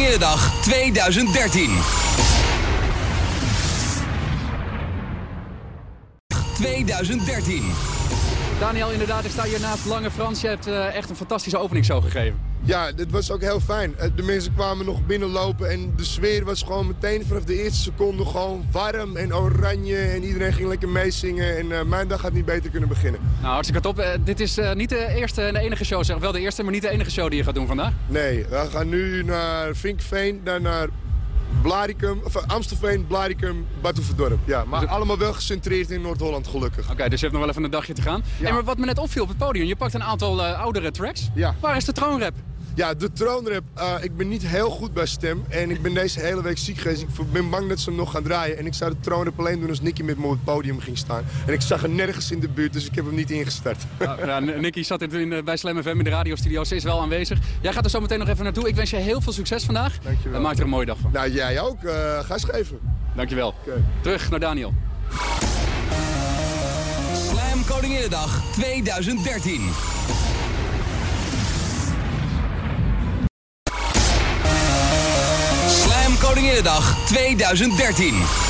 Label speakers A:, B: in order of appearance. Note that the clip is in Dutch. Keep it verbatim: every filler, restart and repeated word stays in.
A: Koninginnedag tweeduizend dertien. tweeduizend dertien.
B: Daniel, inderdaad, ik sta hier naast Lange Frans. Je hebt uh, echt een fantastische openingsshow gegeven.
C: Ja, dit was ook heel fijn. De mensen kwamen nog binnenlopen en de sfeer was gewoon meteen vanaf de eerste seconde gewoon warm en oranje. En iedereen ging lekker meezingen en uh, mijn dag had niet beter kunnen beginnen.
B: Nou, hartstikke top. Uh, dit is uh, niet de eerste en de enige show, zeg wel de eerste, maar niet de enige show die je gaat doen vandaag.
C: Nee, we gaan nu naar Vinkveen, dan naar Blaricum, of Amstelveen, Blaricum, Batuverdorp. Ja, maar dus allemaal wel gecentreerd in Noord-Holland, gelukkig.
B: Oké, okay, dus je hebt nog wel even een dagje te gaan. Ja. Hey, maar wat me net opviel op het podium, je pakt een aantal uh, oudere tracks.
C: Ja.
B: Waar is de troonrap?
C: Ja, de troonrap. Uh, ik ben niet heel goed bij stem en ik ben deze hele week ziek geweest. Ik ben bang dat ze hem nog gaan draaien. En ik zou de troonrap alleen doen als Nicky met me op het podium ging staan. En ik zag er nergens in de buurt, dus ik heb hem niet ingestart.
B: Nou, ja, Nicky zat in, bij Slam F M in de radiostudio, ze is wel aanwezig. Jij gaat er zo meteen nog even naartoe. Ik wens je heel veel succes vandaag.
C: Dankjewel.
B: En maak er een mooie dag van.
C: Nou, jij ook. Uh, ga eens geven.
B: Dankjewel.
C: Okay.
B: Terug naar Daniel.
A: Slam Koninginnedag tweeduizend dertien. Koninginnedag tweeduizend dertien.